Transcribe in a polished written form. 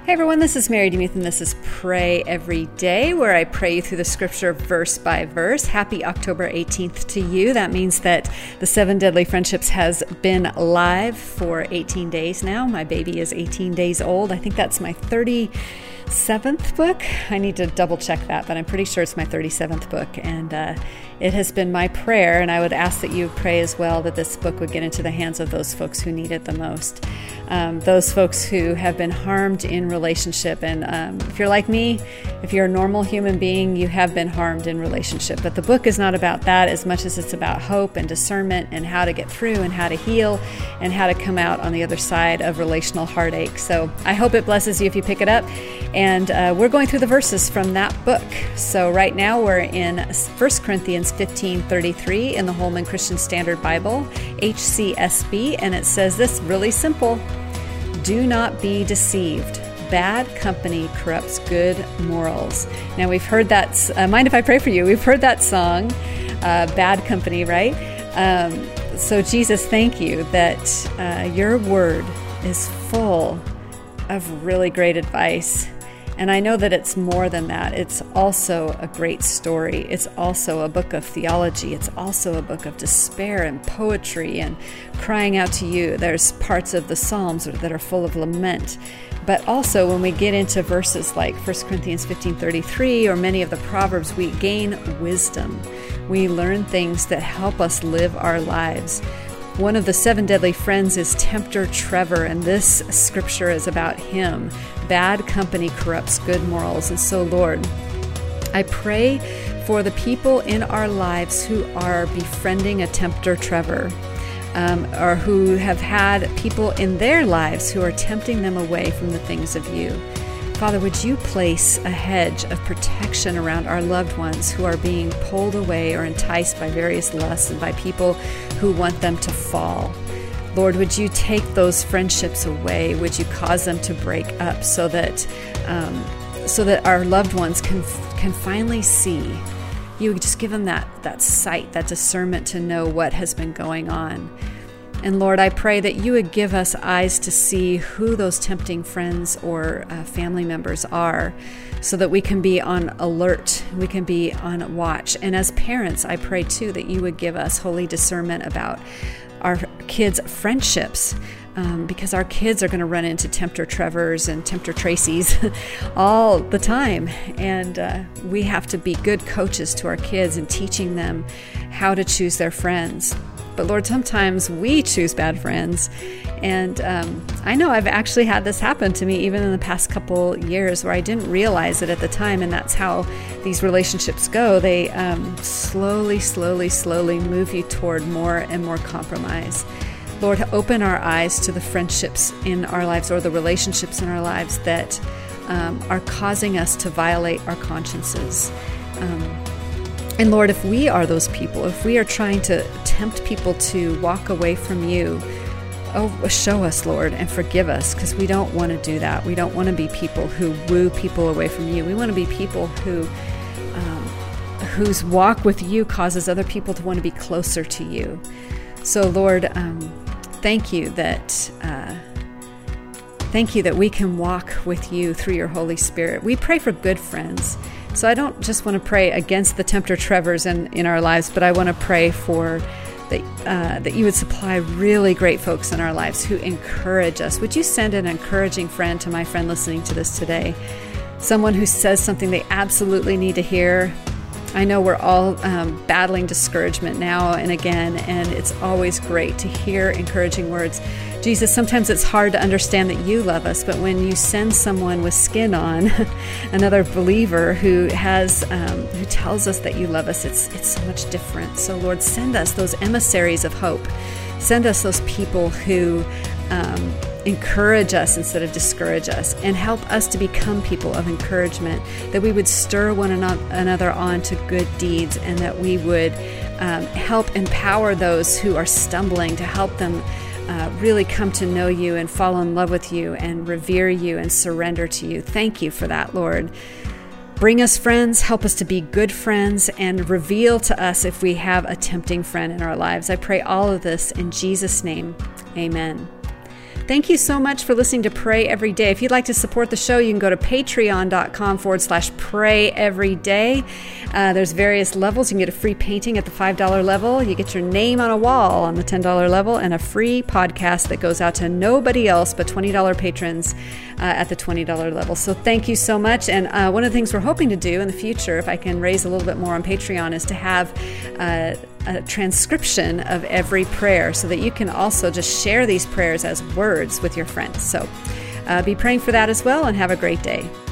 Hey everyone, this is Mary DeMuth, and this is Pray Every Day, where I pray you through the scripture verse by verse. Happy October 18th to you. That means that the 7 Deadly Friendships has been live for 18 days now. My baby is 18 days old. I think that's my 37th book. I need to double check that, but I'm pretty sure it's my 37th book. And it has been my prayer, and I would ask that you pray as well, that this book would get into the hands of those folks who need it the most. Those folks who have been harmed in relationship. And if you're like me, if you're a normal human being, you have been harmed in relationship. But the book is not about that as much as it's about hope and discernment and how to get through and how to heal and how to come out on the other side of relational heartache. So I hope it blesses you if you pick it up. And we're going through the verses from that book. So right now we're in 1 Corinthians 15:33 in the Holman Christian Standard Bible, HCSB, and it says this really simple: do not be deceived. Bad company corrupts good morals. Now we've heard that, mind if I pray for you? We've heard that song, Bad Company, right? So Jesus, thank you that your word is full of really great advice. And I know that it's more than that. It's also a great story. It's also a book of theology. It's also a book of despair and poetry and crying out to you. There's parts of the Psalms that are full of lament. But also when we get into verses like 1 Corinthians 15:33 or many of the Proverbs, we gain wisdom. We learn things that help us live our lives. One of the 7 deadly friends is Tempter Trevor, and this scripture is about him. Bad company corrupts good morals. And so, Lord, I pray for the people in our lives who are befriending a Tempter Trevor, or who have had people in their lives who are tempting them away from the things of you. Father, would you place a hedge of protection around our loved ones who are being pulled away or enticed by various lusts and by people who want them to fall? Lord, would you take those friendships away? Would you cause them to break up so that our loved ones can finally see? You would just give them that sight, that discernment to know what has been going on. And Lord, I pray that you would give us eyes to see who those tempting friends or family members are, so that we can be on alert, we can be on watch. And as parents, I pray too that you would give us holy discernment about our kids' friendships, because our kids are going to run into Tempter Trevors and Tempter Tracys all the time. And we have to be good coaches to our kids and teaching them how to choose their friends. But Lord, sometimes we choose bad friends. And I know I've actually had this happen to me even in the past couple years, where I didn't realize it at the time. And that's how these relationships go. They slowly move you toward more and more compromise. Lord, open our eyes to the friendships in our lives or the relationships in our lives that are causing us to violate our consciences. And Lord, if we are those people, if we are trying to tempt people to walk away from you, show us, Lord, and forgive us, because we don't want to do that. We don't want to be people who woo people away from you. We want to be people whose walk with you causes other people to want to be closer to you. So, Lord, thank you that we can walk with you through your Holy Spirit. We pray for good friends. So I don't just want to pray against the Tempter Trevors in our lives, but I want to pray for that you would supply really great folks in our lives who encourage us. Would you send an encouraging friend to my friend listening to this today? Someone who says something they absolutely need to hear. I know we're all battling discouragement now and again, and it's always great to hear encouraging words. Jesus, sometimes it's hard to understand that you love us, but when you send someone with skin on, another believer who tells us that you love us, it's so much different. So Lord, send us those emissaries of hope. Send us those people who encourage us instead of discourage us, and help us to become people of encouragement, that we would stir one another on to good deeds, and that we would help empower those who are stumbling, to help them really come to know you and fall in love with you and revere you and surrender to you. Thank you for that, Lord. Bring us friends, help us to be good friends, and reveal to us if we have a tempting friend in our lives. I pray all of this in Jesus' name. Amen. Thank you so much for listening to Pray Every Day. If you'd like to support the show, you can go to patreon.com/prayeveryday. There's various levels. You can get a free painting at the $5 level. You get your name on a wall on the $10 level, and a free podcast that goes out to nobody else but $20 patrons at the $20 level. So thank you so much. And one of the things we're hoping to do in the future, if I can raise a little bit more on Patreon, is to have a transcription of every prayer so that you can also just share these prayers as words with your friends. So be praying for that as well, and have a great day.